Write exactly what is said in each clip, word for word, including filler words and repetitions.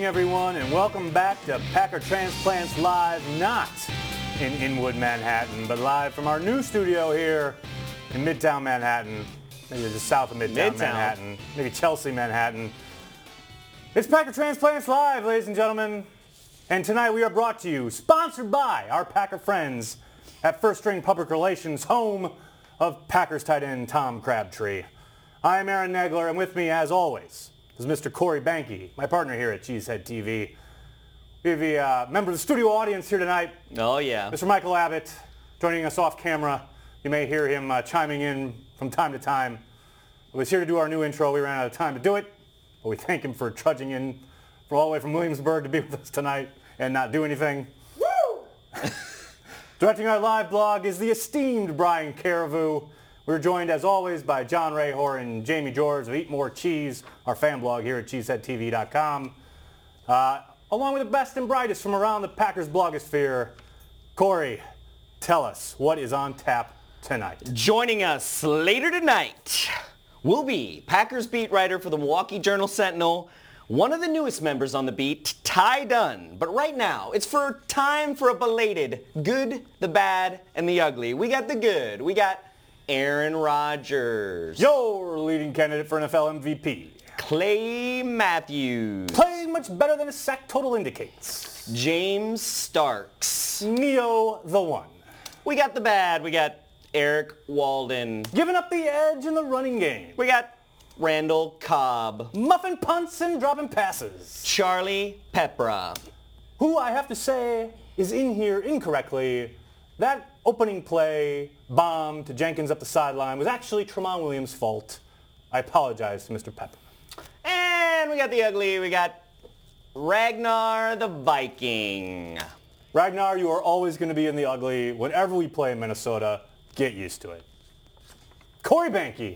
morning, everyone, and welcome back to Packer Transplants Live, not in Inwood, Manhattan, but live from our new studio here in Midtown Manhattan, maybe just south of Midtown, Midtown. Manhattan, maybe Chelsea, Manhattan. It's Packer Transplants Live, ladies and gentlemen, and tonight we are brought to you, sponsored by our Packer friends at First String Public Relations, home of Packers tight end Tom Crabtree. I am Aaron Nagler, and with me, as always, is Mister Corey Banke, my partner here at Cheesehead T V. We have a uh, member of the studio audience here tonight. Oh, yeah. Mister Michael Abbott, joining us off camera. You may hear him uh, chiming in from time to time. He was here to do our new intro. We ran out of time to do it, but we thank him for trudging in from all the way from Williamsburg to be with us tonight and not do anything. Woo! Directing our live blog is the esteemed Brian Carrevoux. We're joined, as always, by John Rahor and Jamie George of Eat More Cheese, our fan blog here at cheesehead T V dot com. Uh, along with the best and brightest from around the Packers blogosphere, Corey, tell us what is on tap tonight. Joining us later tonight will be Packers beat writer for the Milwaukee Journal-Sentinel, one of the newest members on the beat, Ty Dunn. But right now, it's for time for a belated good, the bad, and the ugly. We got the good. We got Aaron Rodgers. Your leading candidate for N F L M V P. Clay Matthews. Playing much better than his sack total indicates. James Starks. Neo the One. We got the bad. We got Eric Walden. Giving up the edge in the running game. We got Randall Cobb. Muffin punts and dropping passes. Charlie Pepra. Who I have to say is in here incorrectly. That opening play, bomb to Jenkins up the sideline, was actually Tramon Williams' fault. I apologize to Mister Pepper. And we got the ugly. We got Ragnar the Viking. Ragnar, you are always going to be in the ugly. Whenever we play in Minnesota, get used to it. Corey Banke.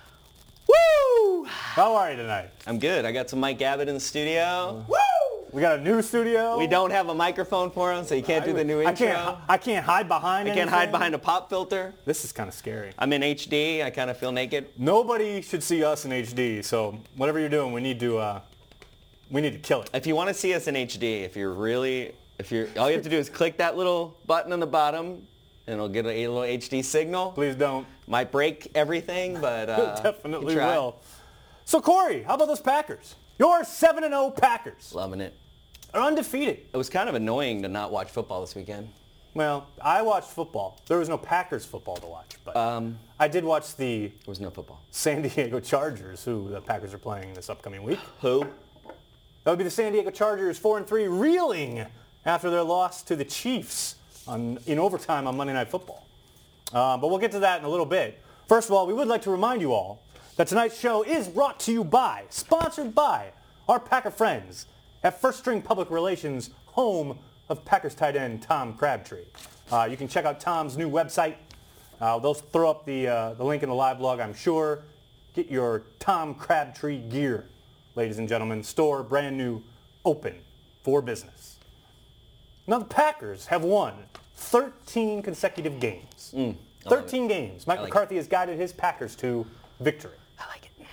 Woo! How are you tonight? I'm good. I got some Mike Abbott in the studio. Woo! We got a new studio. We don't have a microphone for him, so you can't do the new intro. I can't, I can't hide behind I anything. can't hide behind a pop filter. This is kind of scary. I'm in H D. I kind of feel naked. Nobody should see us in H D, so whatever you're doing, we need to, uh, we need to kill it. If you want to see us in H D, if you're really, if you're, all you have to do is click that little button on the bottom, and it'll get a, a little H D signal. Please don't. Might break everything, but uh, It definitely try. will. So Corey, how about those Packers? Your seven and oh Packers Loving it. are undefeated. It was kind of annoying to not watch football this weekend. Well, I watched football. There was no Packers football to watch, but Um, I did watch the there was no football. San Diego Chargers, who the Packers are playing this upcoming week. Who? That would be the San Diego Chargers, four and three, reeling after their loss to the Chiefs on, in overtime on Monday Night Football. Uh, but we'll get to that in a little bit. First of all, we would like to remind you all that tonight's show is brought to you by, sponsored by, our Packer friends at First String Public Relations, home of Packers tight end Tom Crabtree. Uh, you can check out Tom's new website. Uh, they'll throw up the, uh, the link in the live blog, I'm sure. Get your Tom Crabtree gear, ladies and gentlemen. Store brand new, open for business. Now the Packers have won thirteen consecutive games. Mm, thirteen games. Mike like McCarthy has guided his Packers to victory. I like it.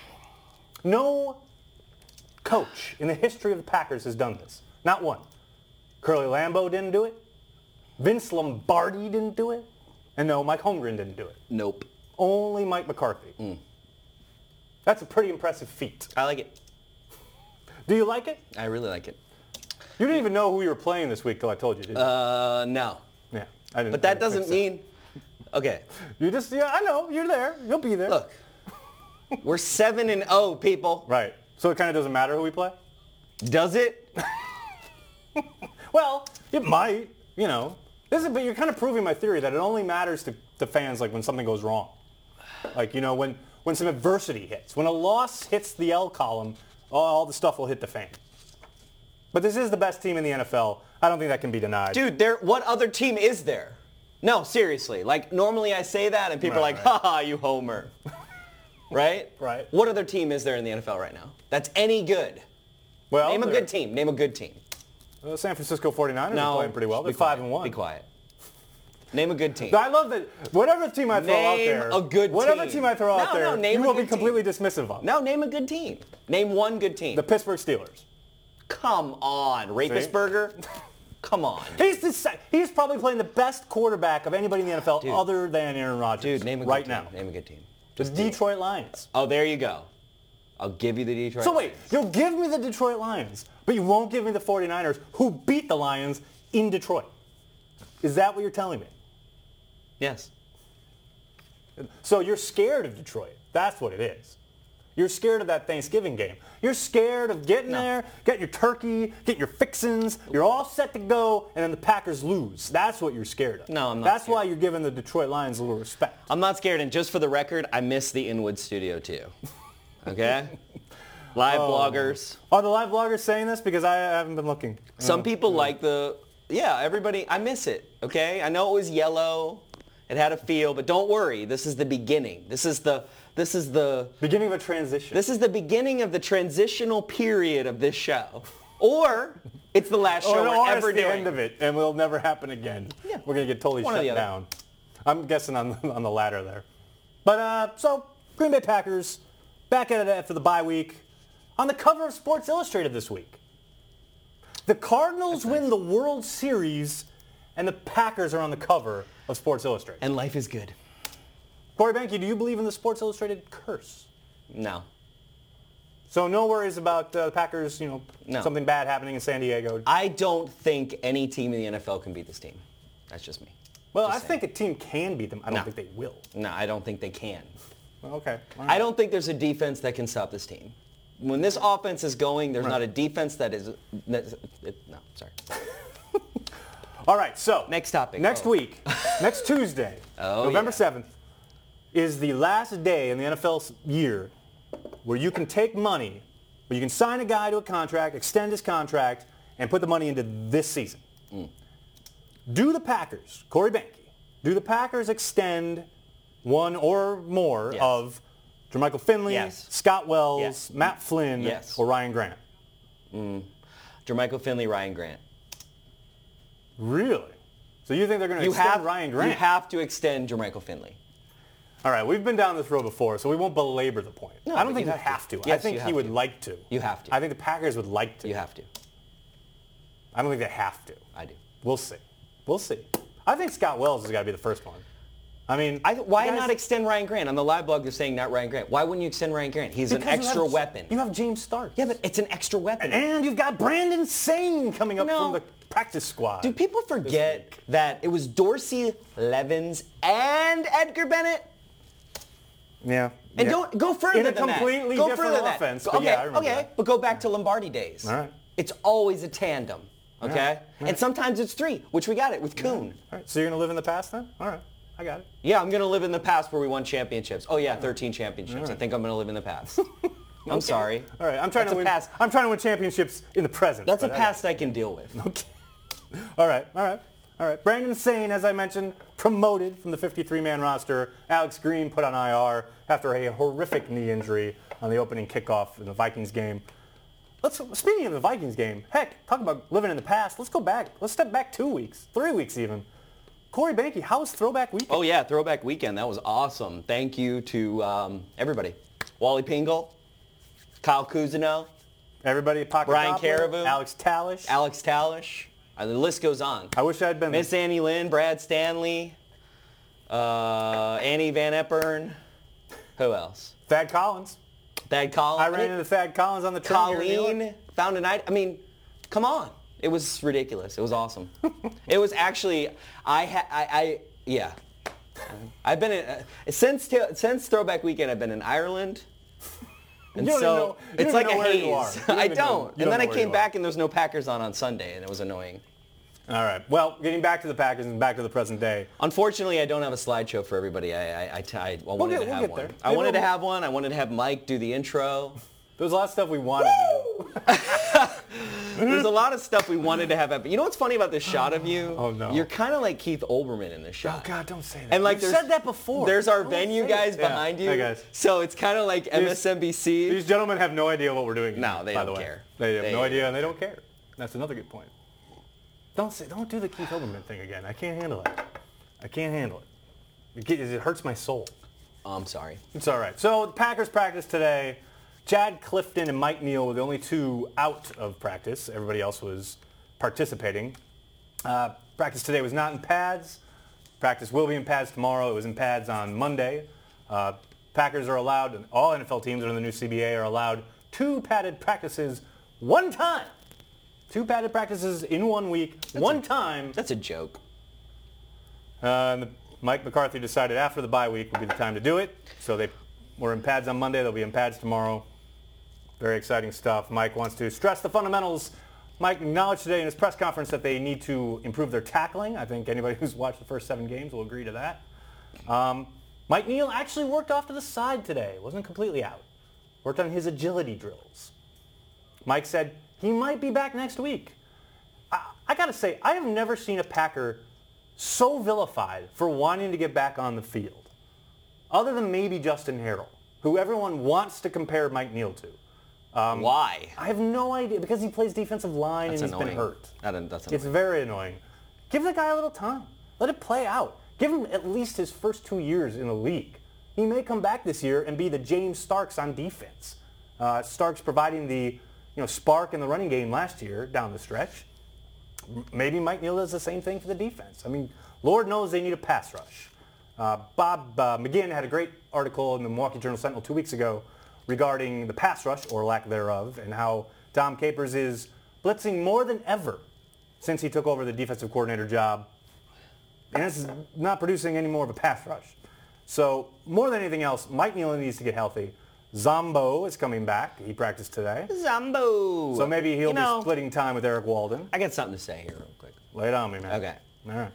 No coach in the history of the Packers has done this. Not one. Curly Lambeau didn't do it. Vince Lombardi didn't do it. And no, Mike Holmgren didn't do it. Nope. Only Mike McCarthy. Mm. That's a pretty impressive feat. I like it. Do you like it? I really like it. You didn't even know who you were playing this week till I told you, did you? Uh, no. yeah. I didn't, But I that didn't doesn't think so. mean, okay, You just, yeah, I know. You're there. You'll be there. look, we're seven and oh, people. Right. So it kind of doesn't matter who we play? Does it? Well, it might, you know. This is, but you're kind of proving my theory that it only matters to, to fans like when something goes wrong. Like, you know, when, when some adversity hits. When a loss hits the L column, all, all the stuff will hit the fan. But this is the best team in the N F L. I don't think that can be denied. Dude, there. What other team is there? No, seriously. Like, normally I say that and people Right, are like, right. ha ha, you homer. Right? Right. What other team is there in the N F L right now that's any good? well, Name a they're- good team. Name a good team. The San Francisco forty-niners No. are playing pretty well. be They're five quiet. and one. Be quiet. Name a good team. I love that. Whatever team I throw out Name there, a good whatever team. team I throw out No, no, there, name you a will be good completely dismissive of. No, name a good team. Name one good team. The Pittsburgh Steelers. Come on. Rapisburger? Come on. He's, the, se- he's probably playing the best quarterback of anybody in the N F L Dude. other than Aaron Rodgers. Dude, name a good right team. now. Name a good team. The Detroit Lions. Oh, there you go. I'll give you the Detroit So wait, Lions. you'll give me the Detroit Lions, but you won't give me the 49ers who beat the Lions in Detroit. Is that what you're telling me? Yes. So you're scared of Detroit. That's what it is. You're scared of that Thanksgiving game. You're scared of getting No. there, get your turkey, get your fixins. You're all set to go, and then the Packers lose. That's what you're scared of. No, I'm not That's scared. why you're giving the Detroit Lions a little respect. I'm not scared, and just for the record, I miss the Inwood studio too. Okay? Live bloggers. Are the live bloggers saying this? Because I haven't been looking. Some Oh, people yeah. like the, yeah, everybody, I miss it, okay? I know it was yellow. It had a feel, but don't worry. This is the beginning. This is the, this is the, Beginning of a transition. this is the beginning of the transitional period of this show. Or it's the last show or, we're or ever it's the doing. end of it, and will never happen again. Yeah. We're going to get totally One or shut the other. down. I'm guessing on, on the latter there. But, uh, so, Green Bay Packers, back at it after the bye week, on the cover of Sports Illustrated this week. The Cardinals win the World Series, and the Packers are on the cover of Sports Illustrated. And life is good. Corey Benke, do you believe in the Sports Illustrated curse? No. So no worries about uh, the Packers, you know, No. something bad happening in San Diego. I don't think any team in the N F L can beat this team. That's just me. Well, Just I saying. think a team can beat them. I don't No. think they will. No, I don't think they can. Well, okay. All I right. don't think there's a defense that can stop this team. When this offense is going, there's Right. not a defense that is. that- it- No, sorry. All right, so. Next topic. Next Oh. week, next Tuesday, Oh, November yeah. seventh, is the last day in the N F L year where you can take money, where you can sign a guy to a contract, extend his contract, and put the money into this season. Mm. Do the Packers, Corey Benke, do the Packers extend one or more Yes. of Jermichael Finley, Yes. Scott Wells, Yes. Matt Flynn, Yes. or Ryan Grant? Jermichael Finley, Ryan Grant. Really? So you think they're going to You extend have Ryan Grant? You have to extend Jermichael Finley. All right, we've been down this road before, so we won't belabor the point. No, I don't but think you you have have to. to. Yes, I think you he have would to. like to. You have to. I think the Packers would like to. You have to. I don't think they have to. I do. We'll see. We'll see. I think Scott Wells has got to be the first one. I mean, I, why guys- not extend Ryan Grant? On the live blog, they're saying not Ryan Grant. Why wouldn't you extend Ryan Grant? He's an because you extra have- weapon. You have James Stark. Yeah, but it's an extra weapon. And you've got Brandon Sane coming up No. from the practice squad. Do people forget that it was Dorsey, Levens, and Edgar Bennett? Yeah. And yeah. don't go further In a than that. completely go different further than that. offense, Go- but okay, yeah, I remember okay, that. but go back to Lombardi days. All right. It's always a tandem. Okay, right, all and right. sometimes it's three, which we got it with Kuhn. All right, so you're going to live in the past then? All right. I got it. Yeah, I'm gonna live in the past where we won championships. Oh yeah, thirteen championships. I right. think I'm gonna live in the past. I'm sorry. All right, I'm trying That's to a win. past. I'm trying to win championships in the present. That's a but I- past I can deal with. Okay. All right, all right, all right. Brandon Sane, as I mentioned, promoted from the fifty-three man roster. Alex Green put on I R after a horrific knee injury on the opening kickoff in the Vikings game. Let's, speaking of the Vikings game, heck, talk about living in the past. Let's go back. Let's step back two weeks, three weeks even. Corey Benke, how was Throwback Weekend? Oh yeah, Throwback Weekend. That was awesome. Thank you to um, everybody. Wally Pingle, Kyle Cousineau, Everybody, Pocket Brian Doppler, Caribou, Alex Talish. Alex Talish. Uh, the list goes on. I wish I had been Miss there. Annie Lynn, Brad Stanley, uh, Annie Van Eppern. Who else? Thad Collins. Thad Collins. I ran into Thad Collins on the train here in New York. Colleen found a night. I mean, come on. It was ridiculous. It was awesome. It was actually, I, ha, I, I yeah. I've been in, uh, since, since Throwback Weekend, I've been in Ireland. And You don't so even know- you it's don't like even a know where haze. you are. You don't I even know- don't. you And don't then know I where came you back and there was no Packers on on Sunday, and it was annoying. All right. Well, getting back to the Packers and back to the present day. Unfortunately, I don't have a slideshow for everybody. I, I, I, I, I wanted get- to we'll have get one. there. I Maybe wanted to we'll- have one. I wanted to have Mike do the intro. There was a lot of stuff we wanted to do. There's a lot of stuff we wanted to have happen. You know what's funny about this shot of you? Oh, no. You're kind of like Keith Olbermann in this Oh, shot. God, don't say that. And like You've there's, said that before. There's our Don't venue say guys it. Yeah. behind you. Hey, guys. So it's kind of like M S N B C. These gentlemen have no idea what we're doing here, No, they by don't the way. care. They have They- no idea, and they don't care. That's another good point. Don't say, don't do the Keith Olbermann thing again. I can't handle it. I can't handle it. It, get- it hurts my soul. Oh, I'm sorry. It's all right. So the Packers practice today. Chad Clifton and Mike Neal were the only two out of practice. Everybody else was participating. Uh, practice today was not in pads. Practice will be in pads tomorrow. It was in pads on Monday. Uh, Packers are allowed, all N F L teams under the new C B A are allowed two padded practices one time. Two padded practices in one week, that's one a, time. That's a joke. Uh, and the, Mike McCarthy decided after the bye week would be the time to do it. So they were in pads on Monday. They'll be in pads tomorrow. Very exciting stuff. Mike wants to stress the fundamentals. Mike acknowledged today in his press conference that they need to improve their tackling. I think anybody who's watched the first seven games will agree to that. Um, Mike Neal actually worked off to the side today. Wasn't completely out. Worked on his agility drills. Mike said he might be back next week. I, I got to say, I have never seen a Packer so vilified for wanting to get back on the field, other than maybe Justin Harrell, who everyone wants to compare Mike Neal to. Um, Why? I have no idea. Because he plays defensive line that's and he's annoying. been hurt. That, that's it's very annoying. Give the guy a little time. Let it play out. Give him at least his first two years in the league. He may come back this year and be the James Starks on defense. Uh, Starks providing the you know spark in the running game last year down the stretch. Maybe Mike Neal does the same thing for the defense. I mean, Lord knows they need a pass rush. Uh, Bob uh, McGinn had a great article in the Milwaukee Journal Sentinel two weeks ago regarding the pass rush, or lack thereof, and how Dom Capers is blitzing more than ever since he took over the defensive coordinator job. And it's not producing any more of a pass rush. So more than anything else, Mike Neal needs to get healthy. Zombo is coming back. He practiced today. Zombo. So maybe he'll you know, be splitting time with Eric Walden. I got something to say here real quick. Lay it on me, man. Okay. All right.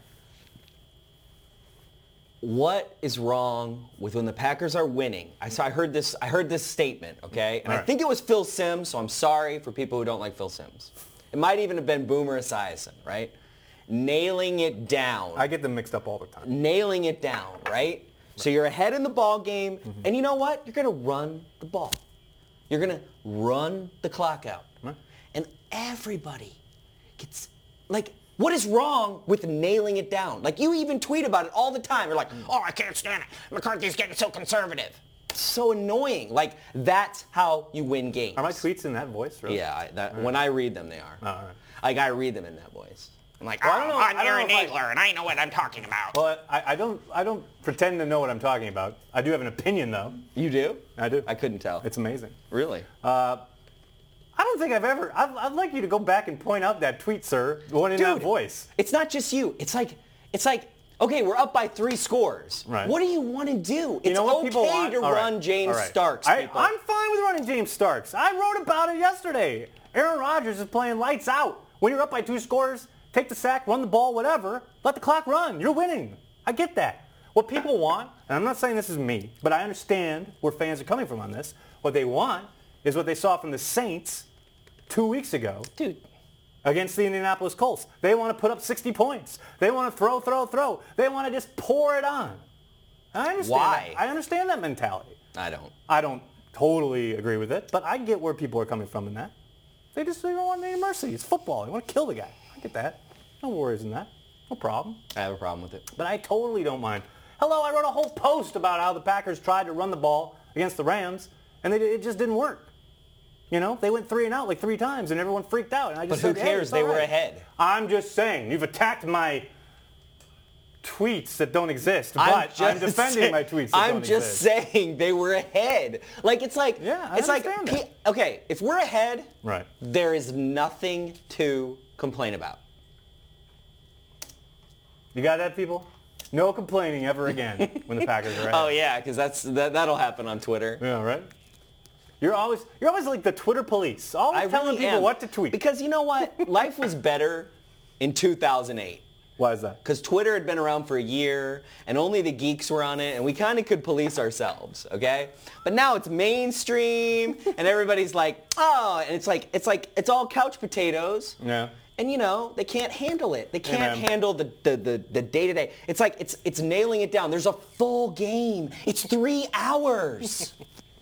What is wrong with when the Packers are winning? I saw. I heard this. I heard this statement. Okay, and All I right. think it was Phil Simms. So I'm sorry for people who don't like Phil Simms. It might even have been Boomer Esiason, right? Nailing it down. I get them mixed up all the time. Nailing it down, right? So you're ahead in the ball game, mm-hmm. and you know what? You're going to run the ball. You're going to run the clock out. Right. And everybody gets, like, what is wrong with nailing it down? Like, you even tweet about it all the time. You're like, oh, I can't stand it. McCarthy's getting so conservative. It's so annoying. Like, that's how you win games. Are my tweets in that voice? Really? Yeah, I, that, right. when I read them, they are. Oh, all right. Like, I read them in that voice. I'm like, well, oh, I don't know, I'm I don't Aaron know if Nagler, I, and I know what I'm talking about. Well, I, I don't I don't pretend to know what I'm talking about. I do have an opinion, though. You do? I do. I couldn't tell. It's amazing. Really? Uh, I don't think I've ever... I'd, I'd like you to go back and point out that tweet, sir, the one in Dude, that voice. It's not just you. It's like, it's like, okay, we're up by three scores. Right. What do you want to do? It's you know what okay people want? to All run right. James right. Starks, I, people. I'm fine with running James Starks. I wrote about it yesterday. Aaron Rodgers is playing lights out. When you're up by two scores, take the sack, run the ball, whatever. Let the clock run. You're winning. I get that. What people want, and I'm not saying this is me, but I understand where fans are coming from on this. What they want is what they saw from the Saints two weeks ago. Dude. Against the Indianapolis Colts. They want to put up sixty points. They want to throw, throw, throw. They want to just pour it on. I understand Why? that. I understand that mentality. I don't. I don't totally agree with it, but I get where people are coming from in that. They just they don't want any mercy. It's football. They want to kill the guy. I get that. No worries in that. No problem. I have a problem with it. But I totally don't mind. Hello, I wrote a whole post about how the Packers tried to run the ball against the Rams, and they, it just didn't work. You know, they went three and out like three times, and everyone freaked out. And I just but who said, hey, cares? it's They all were right. ahead. I'm just saying, you've attacked my tweets that don't exist, I'm but just I'm defending say- my tweets that I'm don't just exist. saying they were ahead. Like, it's like, Yeah, I it's like, understand that. pe- okay, if we're ahead, Right. there is nothing to complain about. You got that, people? No complaining ever again when the Packers are ahead. Oh yeah, because that's that, that'll happen on Twitter. Yeah, right? You're always you're always like the Twitter police, always I telling really people am. what to tweet. Because you know what? Life was better in two thousand eight. Why is that? Because Twitter had been around for a year, and only the geeks were on it, and we kind of could police ourselves, okay? But now it's mainstream, and everybody's like, oh, and it's like it's like it's all couch potatoes. Yeah. And you know, they can't handle it. They can't man. handle the, the, the, the day-to-day. It's like it's it's nailing it down. There's a full game. It's three hours.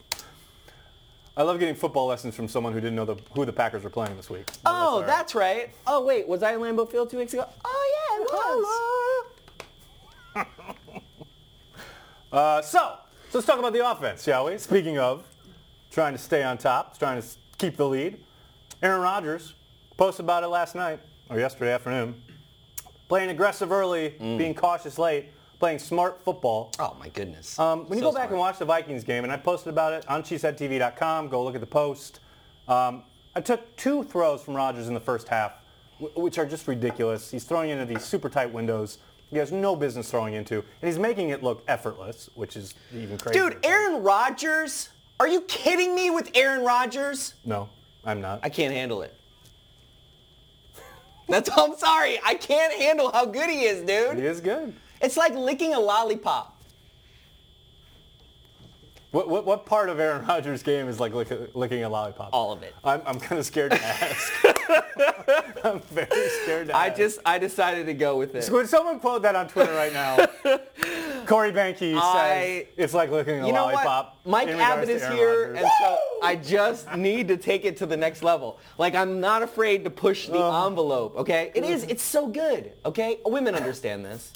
I love getting football lessons from someone who didn't know the, who the Packers were playing this week. But Oh, all right. that's right. Oh, wait, was I in Lambeau Field two weeks ago? Oh, yeah, it was. Uh, so, so let's talk about the offense, shall we? Speaking of, trying to stay on top, trying to keep the lead. Aaron Rodgers posted about it last night, or yesterday afternoon. Playing aggressive early, mm. being cautious late, playing smart football. Oh, my goodness. Um, when you so go back smart. and watch the Vikings game, and I posted about it on cheesehead T V dot com, go look at the post. Um, I took two throws from Rodgers in the first half, w- which are just ridiculous. He's throwing into these super tight windows he has no business throwing into, and he's making it look effortless, which is even crazier. Dude, Aaron Rodgers? Are you kidding me with Aaron Rodgers? No, I'm not. I can't handle it. That's I'm sorry. I can't handle how good he is, dude. He is good. It's like licking a lollipop. What, what what part of Aaron Rodgers' game is like lick, licking a lollipop? All of it. I'm I'm kind of scared to ask. I'm very scared to I ask. just I decided to go with it. Would someone quote that on Twitter right now? Corey Banke I- says it's like licking a You know lollipop. what? Mike in regards Abbott to is Aaron here, Rodgers. and so I just need to take it to the next level. Like, I'm not afraid to push the Oh. envelope, okay? It is. It's so good, okay? Women understand this.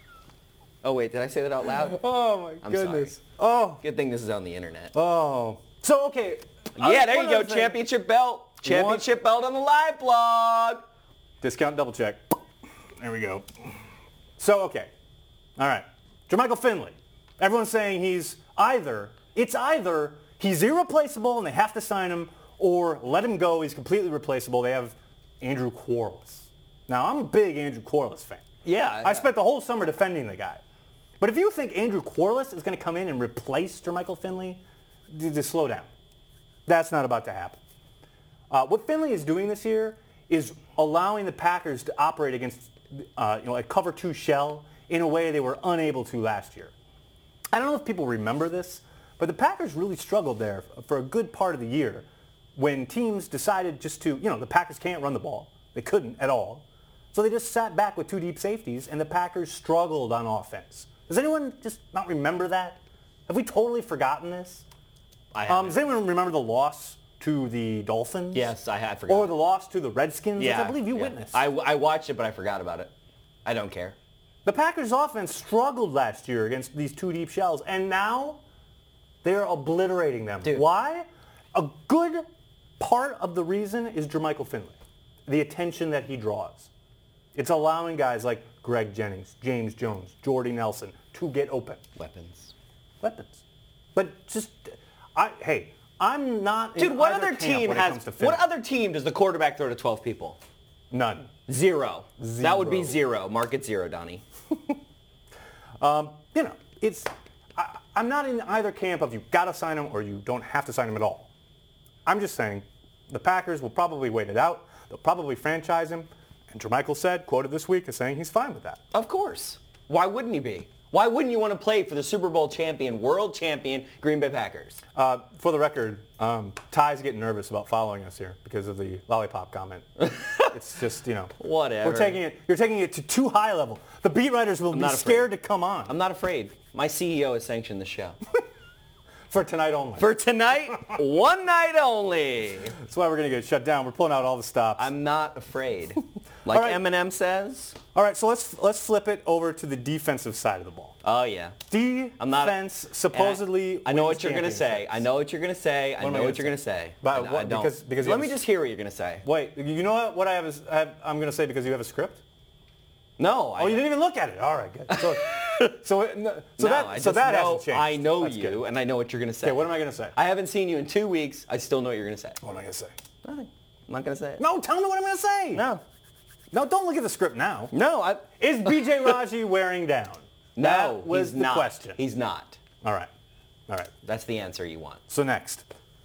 Oh, wait. Did I say that out loud? Oh, my I'm goodness. sorry. Oh. Good thing this is on the internet. Oh. So, okay. Yeah, there One you go. other thing. Championship belt. Championship belt on the live blog. Discount double check. There we go. So, okay. All right. Jermichael Finley. Everyone's saying he's either, it's either he's irreplaceable and they have to sign him, or let him go, he's completely replaceable. They have Andrew Quarles. Now, I'm a big Andrew Quarles fan. Yeah. I spent the whole summer defending the guy. But if you think Andrew Quarles is going to come in and replace Jermichael Finley, d- just slow down. That's not about to happen. Uh, what Finley is doing this year is allowing the Packers to operate against uh, you know, a cover two shell in a way they were unable to last year. I don't know if people remember this, but the Packers really struggled there for a good part of the year when teams decided just to, you know, the Packers can't run the ball. They couldn't at all. So they just sat back with two deep safeties, and the Packers struggled on offense. Does anyone just not remember that? Have we totally forgotten this? I Um, haven't. does anyone remember the loss to the Dolphins? Yes, I had forgot. Or the loss to the Redskins, yeah, which I believe you yeah. witnessed. I, I watched it, but I forgot about it. I don't care. The Packers' offense struggled last year against these two deep shells, and now they're obliterating them. Dude. Why? A good part of the reason is Jermichael Finley, the attention that he draws. It's allowing guys like Greg Jennings, James Jones, Jordy Nelson to get open. Weapons. Weapons. But just, I, hey, I'm not in Dude, what either other camp team when it has, comes to Finley. what other team does the quarterback throw to twelve people? None. Zero. That would be Zero. zero. Mark it zero, Donnie. Um, you know, it's, I, I'm not in either camp of you got to sign him or you don't have to sign him at all. I'm just saying the Packers will probably wait it out. They'll probably franchise him. And Jermichael said, quoted this week, is saying he's fine with that. Of course. Why wouldn't he be? Why wouldn't you want to play for the Super Bowl champion, world champion Green Bay Packers? Uh, for the record, um, Ty's getting nervous about following us here because of the lollipop comment. It's just, you know. Whatever. We're taking it, you're taking it to too high a level. The beat writers will be not scared to come on. I'm not afraid. My C E O has sanctioned the show. For tonight only. For tonight, one night only. That's why we're going to get shut down. We're pulling out all the stops. I'm not afraid. Like All right. Eminem says. All right, so let's let's flip it over to the defensive side of the ball. Oh, yeah. Defense not- supposedly I know wins what you're going to say. championships. I know what you're going to say. I What am I know what gonna you're going to say. But I- I what- don't. because- because you Let have me a- just hear what you're going to say. Wait, you know what? What I have is I have, I'm going to say because you have a script. No. I, Oh, you didn't even look at it. All right, good. So, so, it- no, so no, that I so just that know, hasn't changed. I know That's you, good. and I know what you're going to say. Okay, what am I going to say? I haven't seen you in two weeks. I still know what you're going to say. What am I going to say? Nothing. I'm not going to say it. No, tell me what I'm going to say. No. No, don't look at the script now. No. I, Is B J Raji wearing down? no. That was he's the not. question. He's not. All right. All right. That's the answer you want. So next.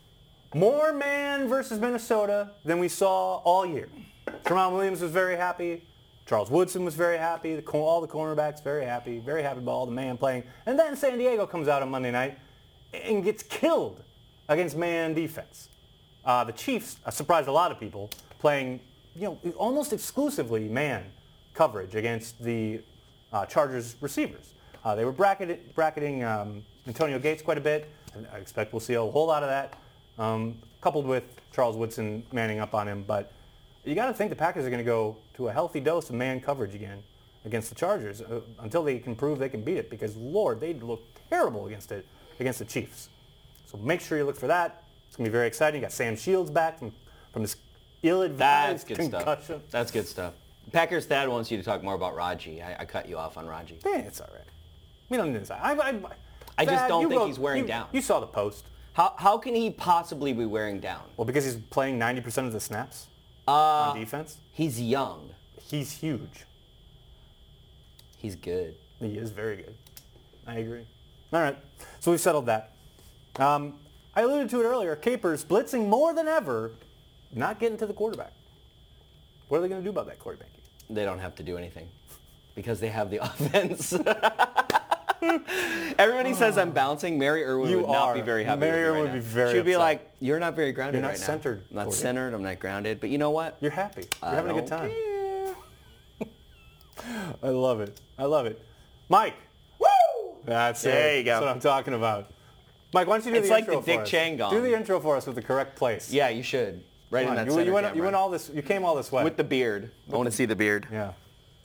More man versus Minnesota than we saw all year. Tramon Williams was very happy. Charles Woodson was very happy. The, all the cornerbacks very happy. Very happy about all the man playing. And then San Diego comes out on Monday night and gets killed against man defense. Uh, the Chiefs uh, surprised a lot of people playing, you know, almost exclusively man coverage against the uh, Chargers receivers. Uh, they were bracketed, bracketing um, Antonio Gates quite a bit. And I expect we'll see a whole lot of that, um, coupled with Charles Woodson manning up on him. But you got to think the Packers are going to go to a healthy dose of man coverage again against the Chargers uh, until they can prove they can beat it. Because, Lord, they look terrible against it against the Chiefs. So make sure you look for that. It's going to be very exciting. You got Sam Shields back from, from his ill-advised That's good concussion. stuff. That's good stuff. Packers Thad wants you to talk more about Raji. I, I cut you off on Raji. Yeah, it's all right. We don't need to. I, I, I just Thad, don't you think wrote- he's wearing you, down. You saw the post. How, how can he possibly be wearing down? Well, because he's playing ninety percent of the snaps Uh, on defense. he's young. He's huge. He's good. He is very good. I agree. All right. So we've settled that. Um, I alluded to it earlier. Capers blitzing more than ever, not getting to the quarterback. What are they going to do about that, Corey Behnke? They don't have to do anything because they have the offense. Everybody says I'm bouncing. Mary Irwin You would not are. be very happy Mary with me Irwin right would now. be very She would be upset. like, you're not very grounded You're not right now. centered, I'm not Corey. centered. I'm not grounded. But you know what? You're happy. You're I having a good don't time. care. I love it. I love it. Mike. Woo! That's There it. you go. That's what I'm talking about. Mike, why don't you do It's the like intro the Dick for us? Chang gong. Do the intro for us with the correct place. Yeah, you should. Right Come in on. that You, center you went, camera. you went all this. You came all this way. With the beard. I want to see the beard. yeah.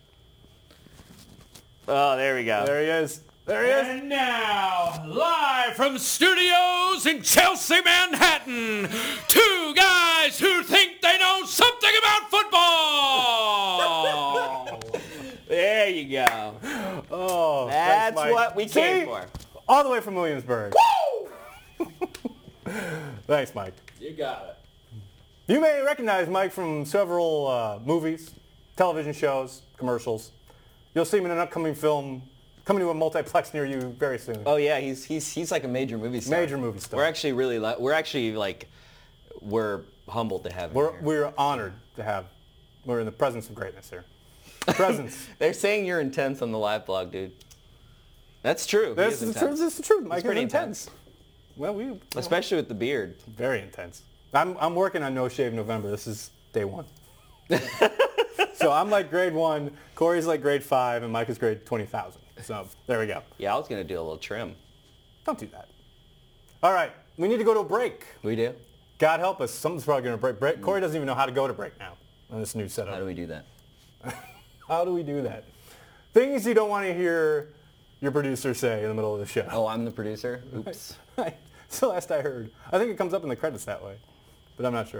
Oh, there we go. There he is. There he is. And now, live from studios in Chelsea, Manhattan, two guys who think they know something about football. There you go. Oh, That's thanks, Mike. what we came See? for. All the way from Williamsburg. Thanks, Mike. You got it. You may recognize Mike from several uh, movies, television shows, commercials. You'll see him in an upcoming film coming to a multiplex near you very soon. Oh yeah, he's he's he's like a major movie star. Major movie star. We're actually really li- we're actually like we're humbled to have him We're, here. we're honored to have, we're in the presence of greatness here. Presence. They're saying you're intense on the live blog, dude. That's true. He That's is the, truth. intense. That's the truth. Mike is pretty intense. Well, we, Especially with the beard. very intense. I'm, I'm working on No Shave November. This is day one. So I'm like grade one, Corey's like grade five, and Mike is grade twenty thousand. So there we go. Yeah, I was gonna do a little trim. Don't do that. All right, we need to go to a break. We do. God help us, something's probably going to break. break. Corey doesn't even know how to go to break now on this new setup. How do we do that? How do we do that? Things you don't want to hear your producer say in the middle of the show. Oh, I'm the producer. Oops. It's the last I heard. I think it comes up in the credits that way, but I'm not sure.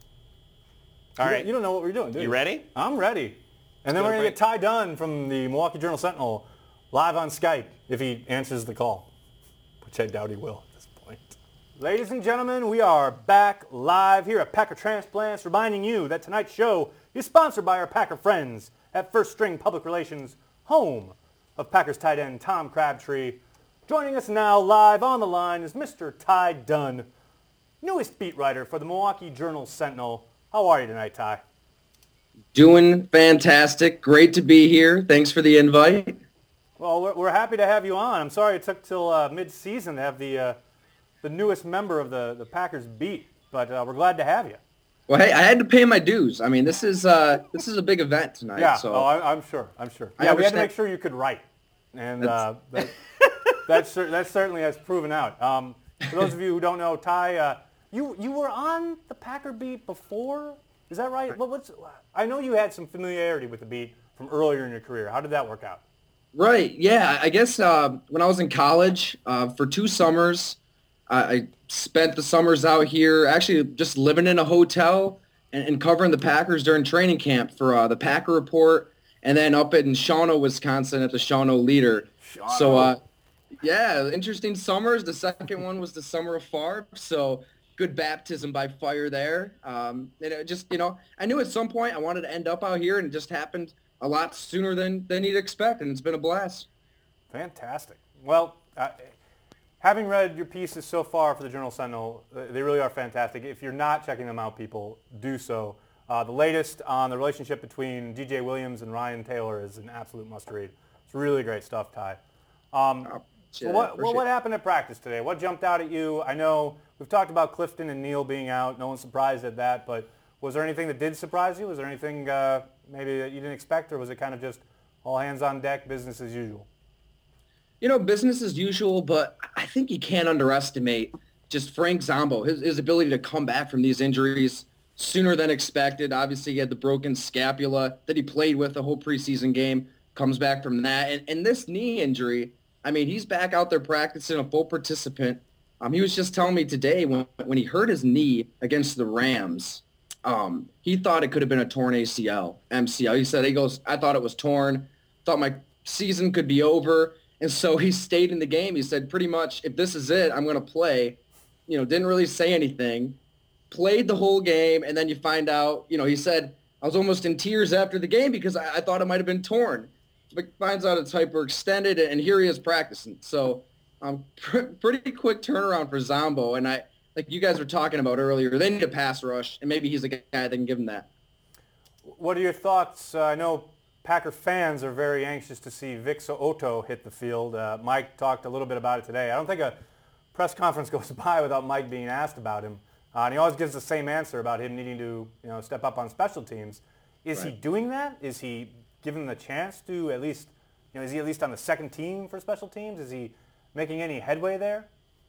All you right. Don't, you don't know what we're doing, do you? You ready? I'm ready. And then go we're to going to get Ty Dunn from the Milwaukee Journal-Sentinel live on Skype if he answers the call, which I doubt he will at this point. Ladies and gentlemen, we are back live here at Packer Transplants, reminding you that tonight's show is sponsored by our Packer friends at First String Public Relations, home of Packers tight end Tom Crabtree. Joining us now live on the line is Mister Ty Dunn, newest beat writer for the Milwaukee Journal-Sentinel. How are you tonight, Ty? Doing fantastic. Great to be here. Thanks for the invite. Well, we're, we're happy to have you on. I'm sorry it took till uh, mid-season to have the uh, the newest member of the, the Packers beat, but uh, we're glad to have you. Well, hey, I had to pay my dues. I mean, this is uh, this is a big event tonight. Yeah, So oh, I, I'm sure. I'm sure. I Yeah, we had to understand. make sure you could write, and uh, that, that, cer- that certainly has proven out. Um, for those of you who don't know, Ty, uh, you you were on the Packer beat before. Is that right? What, what's I know you had some familiarity with the beat from earlier in your career. How did that work out? Right. Yeah. I guess uh, when I was in college uh, for two summers, I, I spent the summers out here actually just living in a hotel and, and covering the Packers during training camp for uh, the Packer Report, and then up in Shawano, Wisconsin at the Shawano Leader. So, uh, yeah, interesting summers. The second one was the summer of Favre. So good baptism by fire there. Um, and it just, you know, I knew at some point I wanted to end up out here, and it just happened a lot sooner than, than you'd expect, and it's been a blast. Fantastic. Well, uh, having read your pieces so far for the Journal-Sentinel, uh, they really are fantastic. If you're not checking them out, people, do so. Uh, the latest on the relationship between D J Williams and Ryan Taylor is an absolute must-read. It's really great stuff, Ty. Um, Oh, so what, well, what happened at practice today? What jumped out at you? I know we've talked about Clifton and Neal being out. No one's surprised at that, but was there anything that did surprise you? Was there anything uh, maybe that you didn't expect, or was it kind of just all hands on deck, business as usual? You know, business as usual, but I think you can't underestimate just Frank Zombo, his, his ability to come back from these injuries sooner than expected. Obviously, he had the broken scapula that he played with the whole preseason game, comes back from that. And, and this knee injury, I mean, he's back out there practicing, a full participant. Um, he was just telling me today when, when he hurt his knee against the Rams, um, he thought it could have been a torn A C L, M C L. He said, he goes, I thought it was torn, thought my season could be over. And so he stayed in the game. He said, pretty much, if this is it, I'm going to play. You know, didn't really say anything, played the whole game. And then you find out, you know, he said, I was almost in tears after the game because I, I thought it might have been torn. But finds out it's hyperextended, and here he is practicing. So um, pr- pretty quick turnaround for Zombo. And I, like you guys were talking about earlier, they need a pass rush, and maybe he's a guy that can give them that. What are your thoughts? Uh, I know Packer fans are very anxious to see Vic So'oto hit the field. Uh, Mike talked a little bit about it today. I don't think a press conference goes by without Mike being asked about him. Uh, and he always gives the same answer about him needing to, you know, step up on special teams. Is right. he doing that? Is he giving the chance to at least, you know, is he at least on the second team for special teams? Is he making any headway there?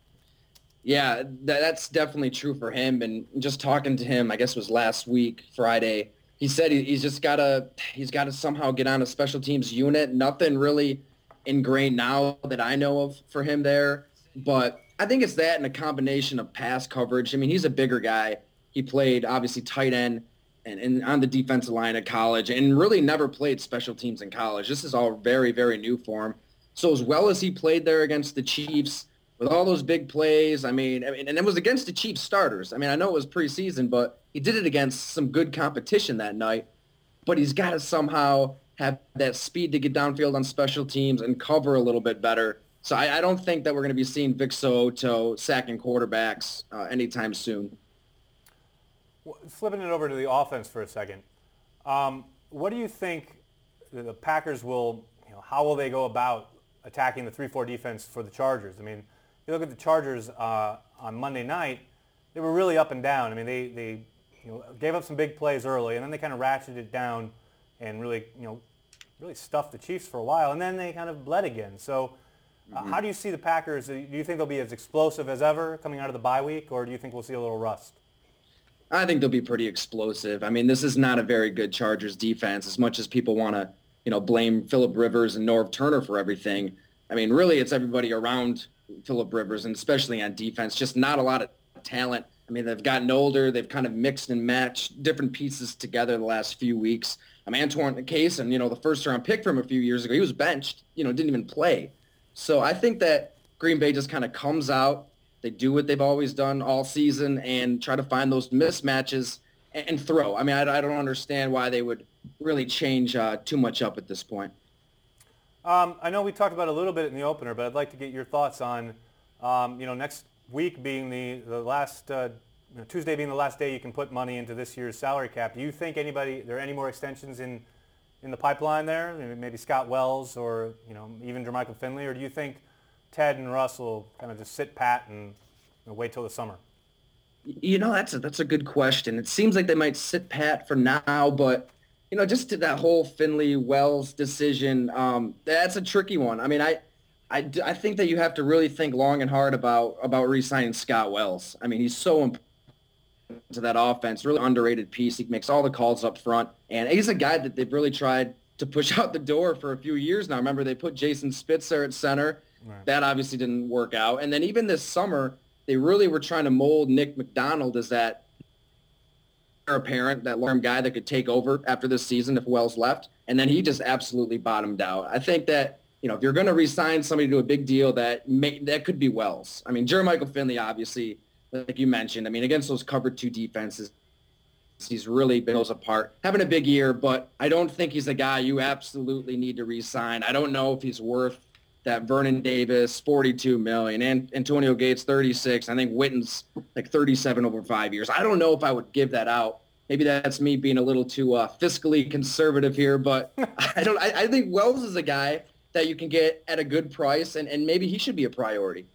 Yeah, that, that's definitely true for him. And just talking to him, I guess it was last week, Friday, he said he, he's just got to he's got to somehow get on a special teams unit. Nothing really ingrained now that I know of for him there. But I think it's that and a combination of pass coverage. I mean, he's a bigger guy. He played, obviously, tight end and, and on the defensive line at college and really never played special teams in college. This is all very, very new for him. So as well as he played there against the Chiefs, with all those big plays, I mean, I mean, and it was against the Chiefs starters. I mean, I know it was preseason, but he did it against some good competition that night. But he's got to somehow have that speed to get downfield on special teams and cover a little bit better. So I, I don't think that we're going to be seeing Vic So'oto sacking quarterbacks uh, anytime soon. Well, flipping it over to the offense for a second, um, what do you think the Packers will, you know, how will they go about attacking the three four defense for the Chargers? I mean, you look at the Chargers uh, on Monday night, they were really up and down. I mean, they, they you know, gave up some big plays early, and then they kind of ratcheted it down and really, you know, really stuffed the Chiefs for a while, and then they kind of bled again. So uh, mm-hmm. how do you see the Packers? Do you think they'll be as explosive as ever coming out of the bye week, or do you think we'll see a little rust? I think they'll be pretty explosive. I mean, this is not a very good Chargers defense, as much as people want to, you know, blame Phillip Rivers and Norv Turner for everything. I mean, really, it's everybody around Phillip Rivers, and especially on defense, just not a lot of talent. I mean, they've gotten older. They've kind of mixed and matched different pieces together the last few weeks. I mean, Antoine Case, and, you know, the first-round pick from a few years ago, he was benched, you know, didn't even play. So I think that Green Bay just kind of comes out. They do what they've always done all season and try to find those mismatches and, and throw. I mean, I, I don't understand why they would really change uh, too much up at this point. Um, I know we talked about it a little bit in the opener, but I'd like to get your thoughts on, um, you know, next week being the, the last, uh, you know, Tuesday being the last day you can put money into this year's salary cap. Do you think anybody, there are any more extensions in, in the pipeline there? Maybe Scott Wells or, you know, even Jermichael Finley? Or do you think Ted and Russ will kind of just sit pat and, you know, wait till the summer? You know, that's a, that's a good question. It seems like they might sit pat for now, but you know, just to that whole Finley-Wells decision, um, that's a tricky one. I mean, I, I, I think that you have to really think long and hard about about re-signing Scott Wells. I mean, he's so important to that offense, really underrated piece. He makes all the calls up front, and he's a guy that they've really tried to push out the door for a few years now. Remember, they put Jason Spitzer at center. Right. That obviously didn't work out. And then even this summer, they really were trying to mold Nick McDonald as that apparent, that long guy that could take over after this season if Wells left, and then he just absolutely bottomed out. I think that, you know, if you're going to re-sign somebody to a big deal, that may, that could be Wells. I mean, Jermichael Finley, obviously, like you mentioned, I mean, against those cover two defenses, he's really been those apart. Having a big year, but I don't think he's a guy you absolutely need to re-sign. I don't know if he's worth that. Vernon Davis, forty-two million dollars, and Antonio Gates, thirty-six. I think Witten's like thirty-seven over five years. I don't know if I would give that out. Maybe that's me being a little too uh, fiscally conservative here, but I don't. I, I think Wells is a guy that you can get at a good price, and, and maybe he should be a priority.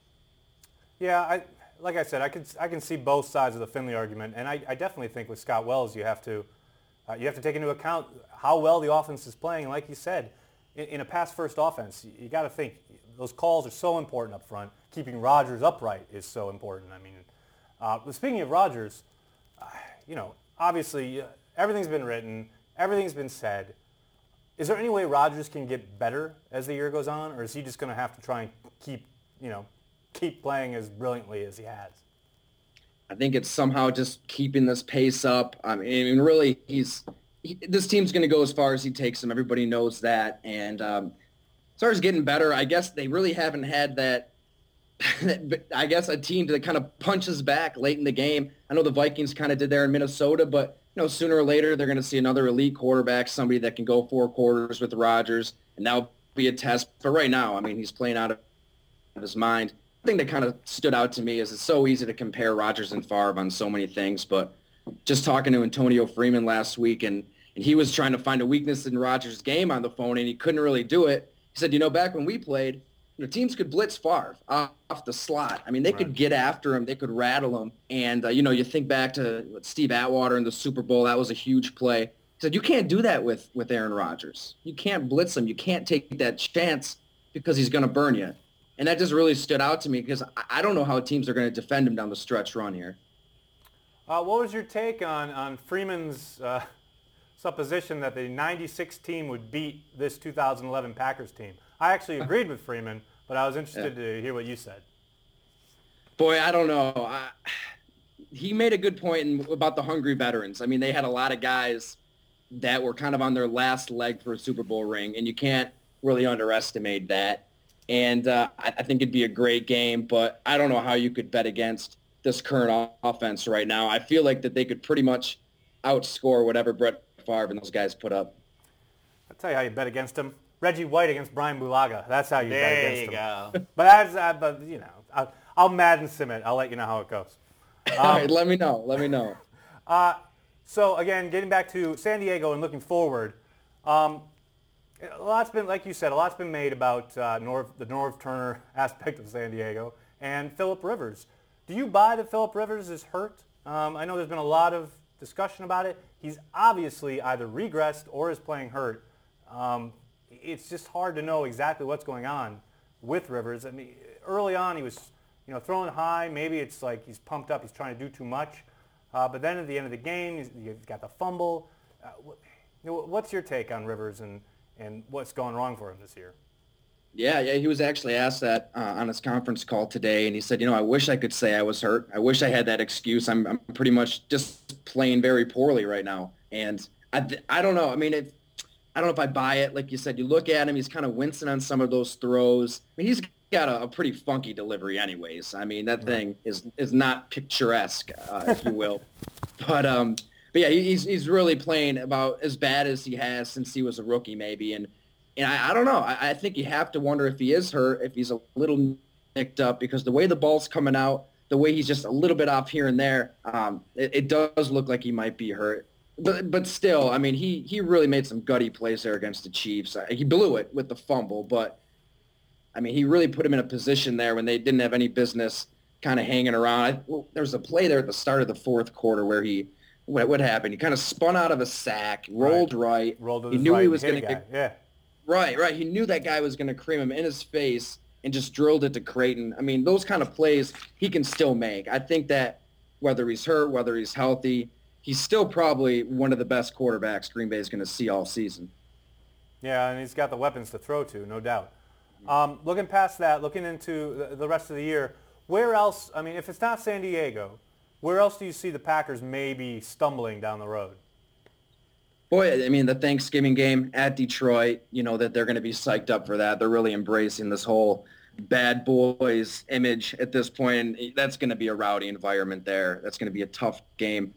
Yeah, I, like I said, I can I can see both sides of the Finley argument, and I, I definitely think with Scott Wells, you have to uh, you have to take into account how well the offense is playing. Like you said, in, in a pass-first offense, you, you got to think those calls are so important up front. Keeping Rodgers upright is so important. I mean, uh, but speaking of Rodgers, uh, you know, obviously uh, everything's been written, everything's been said. Is there any way Rodgers can get better as the year goes on, or is he just going to have to try and keep, you know, keep playing as brilliantly as he has? I think it's somehow just keeping this pace up. I mean, really, he's he, this team's going to go as far as he takes them. Everybody knows that. And um, as far as getting better, I guess they really haven't had that, I guess, a team that kind of punches back late in the game. I know the Vikings kind of did there in Minnesota, but you know, sooner or later they're going to see another elite quarterback, somebody that can go four quarters with Rodgers, and that'll be a test. But right now, I mean, he's playing out of his mind. The thing that kind of stood out to me is it's so easy to compare Rodgers and Favre on so many things, but just talking to Antonio Freeman last week, and, and he was trying to find a weakness in Rodgers' game on the phone, and he couldn't really do it. He said, you know, back when we played, you know, teams could blitz Favre off, off the slot. I mean, they right. could get after him. They could rattle him. And, uh, you know, you think back to what, Steve Atwater in the Super Bowl. That was a huge play. He said, you can't do that with, with Aaron Rodgers. You can't blitz him. You can't take that chance because he's going to burn you. And that just really stood out to me because I don't know how teams are going to defend him down the stretch run here. Uh, what was your take on, on Freeman's uh, supposition that the ninety-six team would beat this two thousand eleven Packers team? I actually agreed with Freeman, but I was interested yeah. to hear what you said. Boy, I don't know. I, he made a good point in, about the hungry veterans. I mean, they had a lot of guys that were kind of on their last leg for a Super Bowl ring, and you can't really underestimate that. And uh, I, I think it'd be a great game, but I don't know how you could bet against this current offense right now. I feel like that they could pretty much outscore whatever Brett Favre and those guys put up. I'll tell you how you bet against them. Reggie White against Brian Bulaga. That's how you there bet against you them. Go. But as uh, but you know, I'll, I'll Madden sim it. I'll let you know how it goes. Um, All right, let me know. Let me know. Uh, so again, getting back to San Diego and looking forward, um, a lot's been, like you said, a lot's been made about uh, Norv, the Norv Turner aspect of San Diego and Phillip Rivers. Do you buy that Phillip Rivers is hurt? Um, I know there's been a lot of discussion about it. He's obviously either regressed or is playing hurt. Um, it's just hard to know exactly what's going on with Rivers. I mean, early on he was, you know, throwing high. Maybe it's like he's pumped up. He's trying to do too much. Uh, but then at the end of the game, he's, he's got the fumble. Uh, wh- what's your take on Rivers and and what's gone wrong for him this year? Yeah, yeah, he was actually asked that uh, on his conference call today, and he said, you know, I wish I could say I was hurt. I wish I had that excuse. I'm, I'm pretty much just playing very poorly right now. And I, I don't know. I mean, it, I don't know if I buy it. Like you said, you look at him, he's kind of wincing on some of those throws. I mean, he's got a, a pretty funky delivery anyways. I mean, that thing is, is not picturesque, uh, if you will. But, um, but yeah, he's, he's really playing about as bad as he has since he was a rookie maybe. And, And I, I don't know. I, I think you have to wonder if he is hurt, if he's a little nicked up, because the way the ball's coming out, the way he's just a little bit off here and there, um, it, it does look like he might be hurt. But but still, I mean, he, he really made some gutty plays there against the Chiefs. He blew it with the fumble, but, I mean, he really put him in a position there when they didn't have any business kind of hanging around. I, well, there was a play there at the start of the fourth quarter where he – what what happened? He kind of spun out of a sack, rolled right. right. Rolled to he his knew right he was and going hit to a guy. get Yeah. Right, right. He knew that guy was going to cream him in his face and just drilled it to Creighton. I mean, those kind of plays he can still make. I think that whether he's hurt, whether he's healthy, he's still probably one of the best quarterbacks Green Bay is going to see all season. Yeah, and he's got the weapons to throw to, no doubt. Um, looking past that, looking into the, the rest of the year, where else, I mean, if it's not San Diego, where else do you see the Packers maybe stumbling down the road? Boy, I mean, the Thanksgiving game at Detroit, you know, that they're going to be psyched up for that. They're really embracing this whole bad boys image at this point. That's going to be a rowdy environment there. That's going to be a tough game.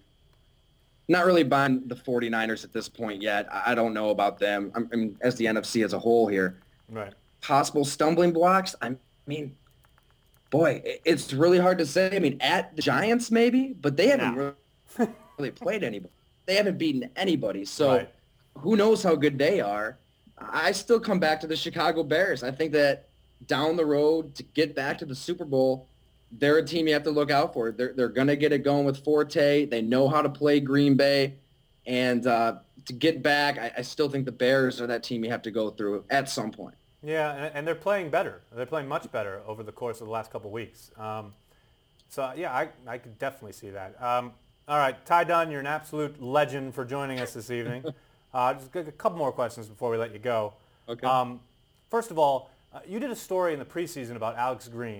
Not really buying the 49ers at this point yet. I don't know about them. I mean, as the N F C as a whole here. Right. Possible stumbling blocks. I mean, boy, it's really hard to say. I mean, at the Giants maybe, but they haven't no. really, really played anybody. They haven't beaten anybody, so right. who knows how good they are. I still come back to the Chicago Bears. I think that down the road to get back to the Super Bowl, they're a team you have to look out for. They're, they're going to get it going with Forte. They know how to play Green Bay. And uh, to get back, I, I still think the Bears are that team you have to go through at some point. Yeah, and, and they're playing better. They're playing much better over the course of the last couple of weeks. Um, so, yeah, I, I could definitely see that. Um, All right, Ty Dunne, you're an absolute legend for joining us this evening. Uh, just a couple more questions before we let you go. Okay. Um, first of all, uh, you did a story in the preseason about Alex Green,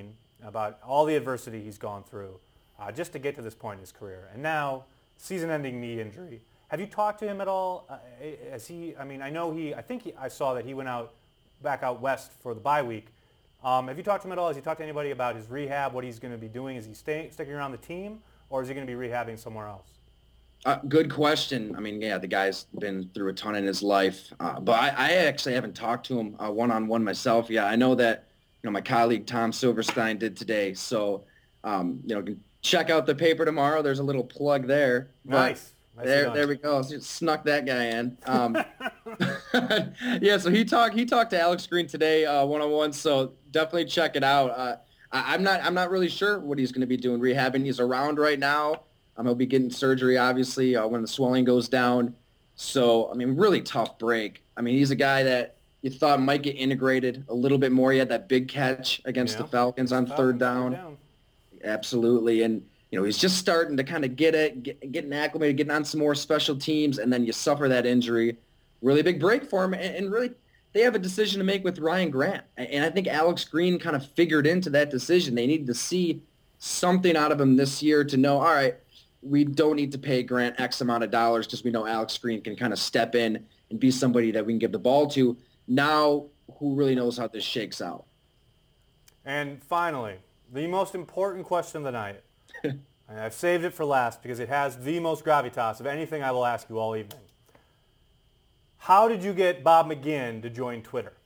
about all the adversity he's gone through uh, just to get to this point in his career. And now, season-ending knee injury. Have you talked to him at all? Uh, has he? I mean, I know he. I think he, I saw that he went out back out west for the bye week. Um, have you talked to him at all? Has he talked to anybody about his rehab? What he's going to be doing? Is he staying, sticking around the team, or is he going to be rehabbing somewhere else? Uh, good question. I mean, yeah, the guy's been through a ton in his life, uh, but I, I actually haven't talked to him uh, one-on-one myself. Yeah, I know that you know my colleague Tom Silverstein did today. So, um, you know, you can check out the paper tomorrow. There's a little plug there. Nice. Nicely There, done. there we go. So snuck that guy in. Um, yeah, so he talked. He talked to Alex Green today, uh, one-on-one. So definitely check it out. Uh, I, I'm not. I'm not really sure what he's going to be doing rehabbing. He's around right now. Um, he'll be getting surgery, obviously, uh, when the swelling goes down. So, I mean, really tough break. I mean, he's a guy that you thought might get integrated a little bit more. He had that big catch against Yeah. the Falcons on Falcons, third down. third down. Absolutely. And, you know, he's just starting to kind of get it, get, getting acclimated, getting on some more special teams, and then you suffer that injury. Really big break for him. And, and really, they have a decision to make with Ryan Grant. And I think Alex Green kind of figured into that decision. They needed to see something out of him this year to know, all right, we don't need to pay Grant X amount of dollars because we know Alex Green can kind of step in and be somebody that we can give the ball to. Now, who really knows how this shakes out? And finally, the most important question of the night. And I've saved it for last because it has the most gravitas of anything I will ask you all evening. How did you get Bob McGinn to join Twitter?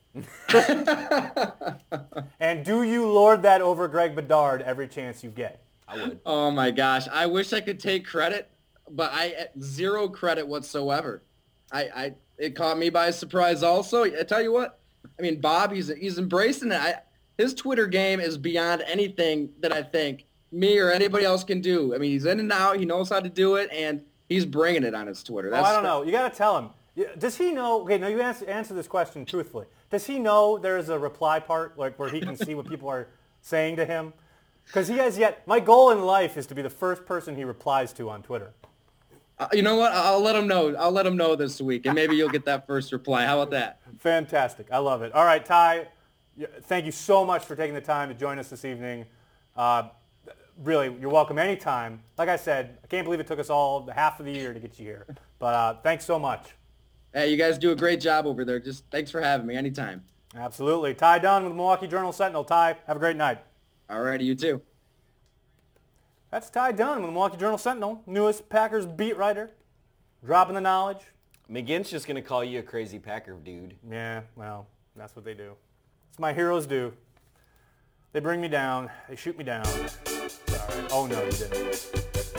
And do you lord that over Greg Bedard every chance you get? I would. Oh my gosh. I wish I could take credit, but I zero credit whatsoever. I, I it caught me by surprise also. I tell you what, I mean, Bob, he's he's embracing it. I, his Twitter game is beyond anything that I think me or anybody else can do. I mean, he's in and out. He knows how to do it, and he's bringing it on his Twitter. Oh, I don't know. You got to tell him. Yeah, does he know? Okay, now you answer, answer this question truthfully. Does he know there's a reply part, like where he can see what people are saying to him? Because he has yet. My goal in life is to be the first person he replies to on Twitter. Uh, you know what? I'll let him know. I'll let him know this week, and maybe you'll get that first reply. How about that? Fantastic. I love it. All right, Ty, thank you so much for taking the time to join us this evening. Uh, really, you're welcome anytime. Like I said, I can't believe it took us all half of the year to get you here. But uh, thanks so much. Hey, you guys do a great job over there. Just thanks for having me anytime. Absolutely. Ty Dunn with the Milwaukee Journal-Sentinel. Ty, have a great night. All righty, you too. That's Ty Dunn with the Milwaukee Journal-Sentinel, newest Packers beat writer, dropping the knowledge. McGinn's just going to call you a crazy Packer dude. Yeah, well, that's what they do. It's my heroes do. They bring me down. They shoot me down. All right. Oh, no, you didn't.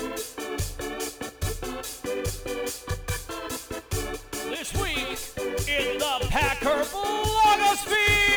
This week in the Packer blogosphere.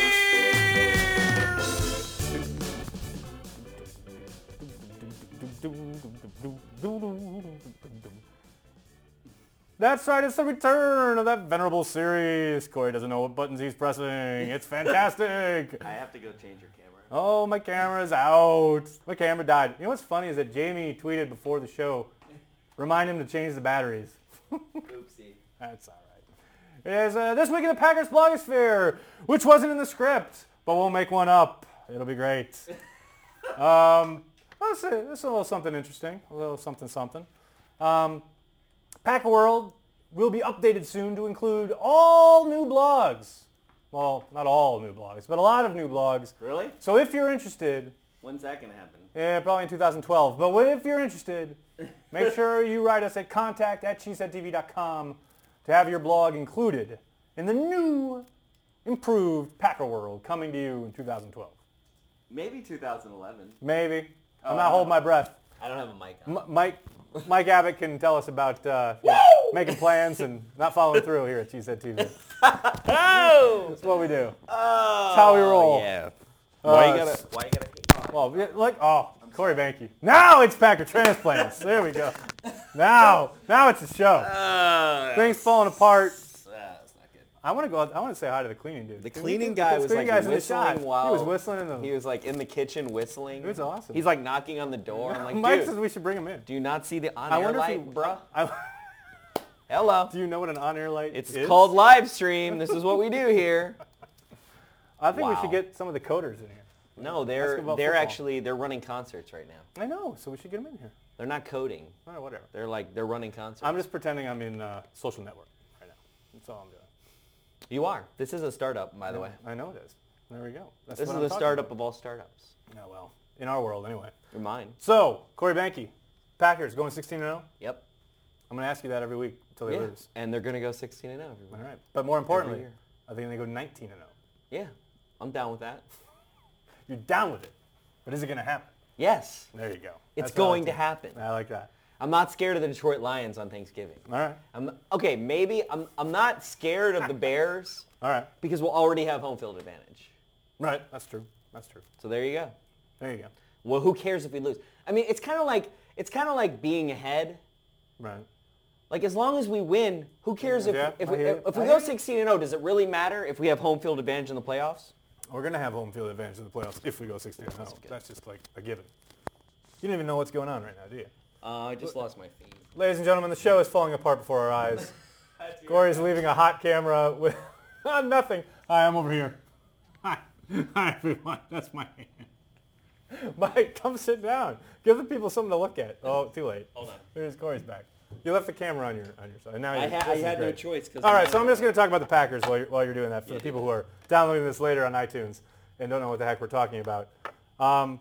That's right, it's the return of that venerable series. Corey doesn't know what buttons he's pressing. It's fantastic. I have to go change your camera. Oh, my camera's out. My camera died. You know what's funny is that Jamie tweeted before the show, remind him to change the batteries. Oopsie. That's all right. It is uh, This Week in the Packers blogosphere, which wasn't in the script, but we'll make one up. It'll be great. um, let's see. This is a little something interesting. A little something something. Um, Packer World will be updated soon to include all new blogs. Well, not all new blogs, but a lot of new blogs. Really? So if you're interested, When's that going to happen? yeah, probably in two thousand twelve. But what- if you're interested, make sure you write us at contact at cheesehead t v dot com to have your blog included in the new, improved Packer World coming to you in two thousand twelve. Maybe two thousand eleven. Maybe. I'm Oh, not I holding know. my breath. I don't have a mic on. M- Mike Mike Abbott can tell us about uh, you know, making plans and not following through here at Cheesehead T V. Oh! That's what we do. Oh! That's how we roll. Yeah. Uh, Why you gotta? Why you gotta hate? Well, yeah, like, oh, Corey Banky. Now it's Packer Transplants. There we go. Now, now it's a show. Uh, Things falling apart. That's not good. I want to go. I want to say hi to the cleaning dude. The Can we cleaning get- guy the was cleaning like guy's in the shot. whistling while He was whistling in the. He was like in the kitchen whistling. It was awesome. He's like knocking on the door. I'm like, Mike dude, says we should bring him in. do you not see the I on-air wonder if light, he, bruh? I, Hello. do you know what an on-air light It's is? called live stream. This is what we do here. I think we Wow. should get some of the coders in here. No, they're about they're football. actually they're running concerts right now. I know, so we should get them in here. They're not coding. All right, whatever. They're like they're running concerts. I'm just pretending I'm in uh, social network right now. That's all I'm doing. You are. This is a startup, by the way. I know it is. There we go. That's This what is I'm the talking startup about. of all startups. Yeah, well, in our world anyway. You're mine. So, Corey Banke, Packers going sixteen and oh. Yep. I'm going to ask you that every week until they Yeah. lose. And they're gonna go sixteen and oh. All right. But more importantly, year. I think they go nineteen and oh. Yeah. I'm down with that. You're down with it. But is it going to happen? Yes. There you go. It's That's what I going like to happen. I like that. I'm not scared of the Detroit Lions on Thanksgiving. All right. I'm okay. Maybe I'm. I'm not scared of the Bears All right. because we'll already have home field advantage. Right. That's true. That's true. So there you go. There you go. Well, who cares if we lose? I mean, it's kind of like it's kind of like being ahead. Right. Like as long as we win, who cares if Yeah, if I we, hear you. if I we hear go you. sixteen and oh? Does it really matter if we have home field advantage in the playoffs? We're going to have home field advantage in the playoffs if we go sixteen and oh. That's good. That's just like a given. You don't even know what's going on right now, do you? Uh, I just lost my feed. Ladies and gentlemen, the show is falling apart before our eyes. Corey's leaving a hot camera with nothing. Hi, I'm over here. Hi. Hi, everyone. That's my hand. Mike, come sit down. Give the people something to look at. Oh, too late. Hold on. There's Corey's back. You left the camera on your on your side. Now I, you- ha- I this is had no great. choice because. All right, so I'm just going to talk about the Packers while you're, while you're doing that for Yeah, the do people who are downloading this later on iTunes and don't know what the heck we're talking about. Um,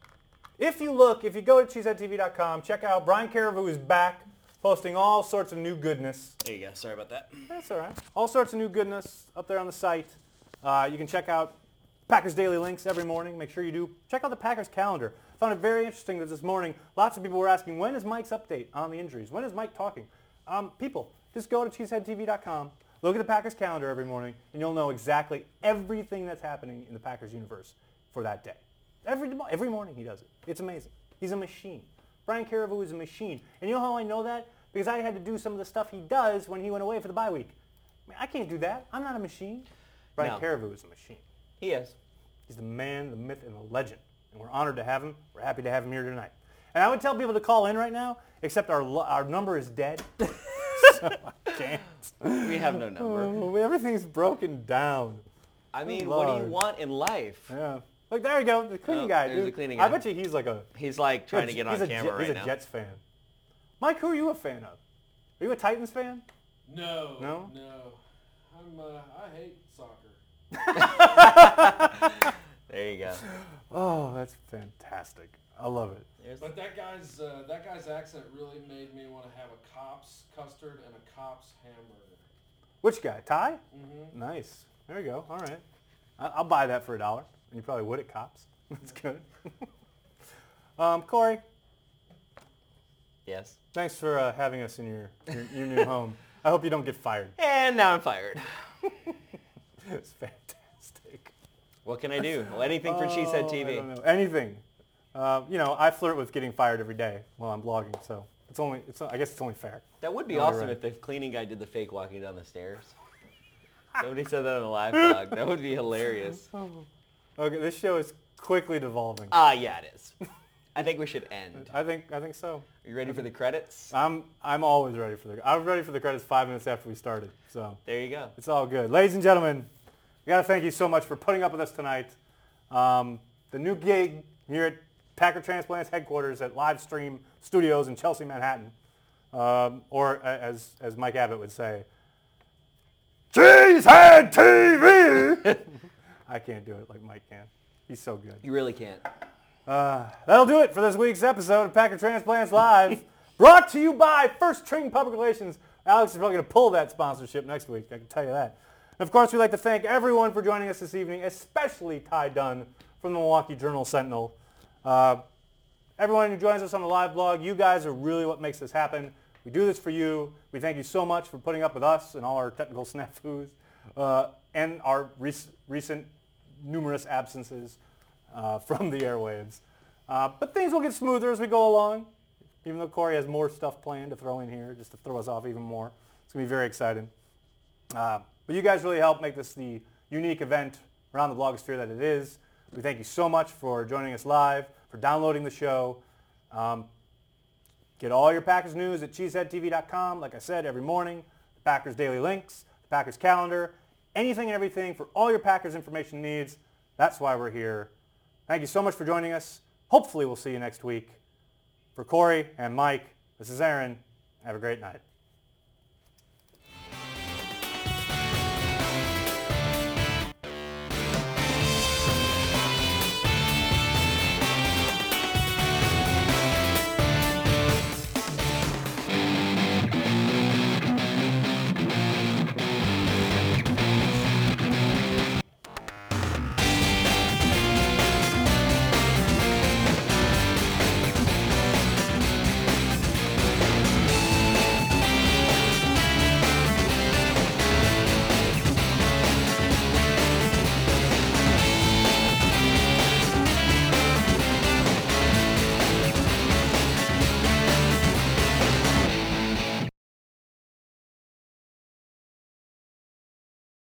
if you look, if you go to cheesehead T V dot com, check out Brian Caribou is back, posting all sorts of new goodness. There you go. Sorry about that. That's all right. All sorts of new goodness up there on the site. Uh, you can check out Packers Daily Links every morning. Make sure you do. Check out the Packers calendar. I found it very interesting that this morning lots of people were asking, when is Mike's update on the injuries? When is Mike talking? Um, people, just go to cheesehead T V dot com, look at the Packers calendar every morning, and you'll know exactly everything that's happening in the Packers universe for that day. Every, every morning he does it. It's amazing. He's a machine. Brian Caribou is a machine. And you know how I know that? Because I had to do some of the stuff he does when he went away for the bye week. I mean, I can't do that. I'm not a machine. Brian No. Caribou is a machine. He is. He's the man, the myth, and the legend. And we're honored to have him. We're happy to have him here tonight. And I would tell people to call in right now, except our lo- our number is dead. So I can't. We have no number. Oh, everything's broken down. I mean, Lord. what do you want in life? Yeah. Look, there you go. The cleaning Oh, guy, there's dude. the cleaning I guy. bet you he's like a... He's like trying to get he's on a camera Jet- right He's now. a Jets fan. Mike, who are you a fan of? Are you a Titans fan? No. No? No. I'm. Uh, I hate soccer. There you go. Oh, that's fantastic. I love it. There's- But that guy's uh, that guy's accent really made me want to have a Cops custard and a Cops hamburger. Which guy? Ty? Mm-hmm. Nice. There you go. All right. I- I'll buy that for a dollar. And you probably would at Cops. That's good. um, Corey, Yes. thanks for uh, having us in your, your, your new home. I hope you don't get fired. And now I'm fired. It's fantastic. What can I do? Well, anything for She Said T Oh, I V. don't know. Anything. Uh, you know, I flirt with getting fired every day while I'm blogging, so it's only, it's, I guess it's only fair. That would be No, you're awesome right. if the cleaning guy did the fake walking down the stairs. Somebody said that on a live blog. That would be hilarious. Okay, this show is quickly devolving. Ah, yeah, it is. I think we should end. I think, I think so. Are you ready for the credits? I'm, I'm always ready for the, I was ready for the credits five minutes after we started, so. There you go. It's all good. Ladies and gentlemen, we got to thank you so much for putting up with us tonight. Um, the new gig here at Packer Transplants headquarters at Livestream Studios in Chelsea, Manhattan, um, or a- as as Mike Abbott would say, Cheesehead T V. I can't do it like Mike can. He's so good. You really can't. Uh, that'll do it for this week's episode of Packer Transplants Live, brought to you by First String Public Relations. Alex is probably going to pull that sponsorship next week, I can tell you that. And of course, we'd like to thank everyone for joining us this evening, especially Ty Dunn from the Milwaukee Journal-Sentinel. Uh, everyone who joins us on the live blog, you guys are really what makes this happen. We do this for you. We thank you so much for putting up with us and all our technical snafus uh, and our rec- recent numerous absences uh, from the airwaves. Uh, but things will get smoother as we go along, even though Corey has more stuff planned to throw in here just to throw us off even more. It's going to be very exciting. Uh, but you guys really help make this the unique event around the blogosphere that it is. We thank you so much for joining us live, for downloading the show. Um, get all your Packers news at cheesehead T V dot com. Like I said, every morning, the Packers Daily Links, the Packers calendar, anything and everything for all your Packers information needs. That's why we're here. Thank you so much for joining us. Hopefully we'll see you next week. For Corey and Mike, this is Aaron. Have a great night.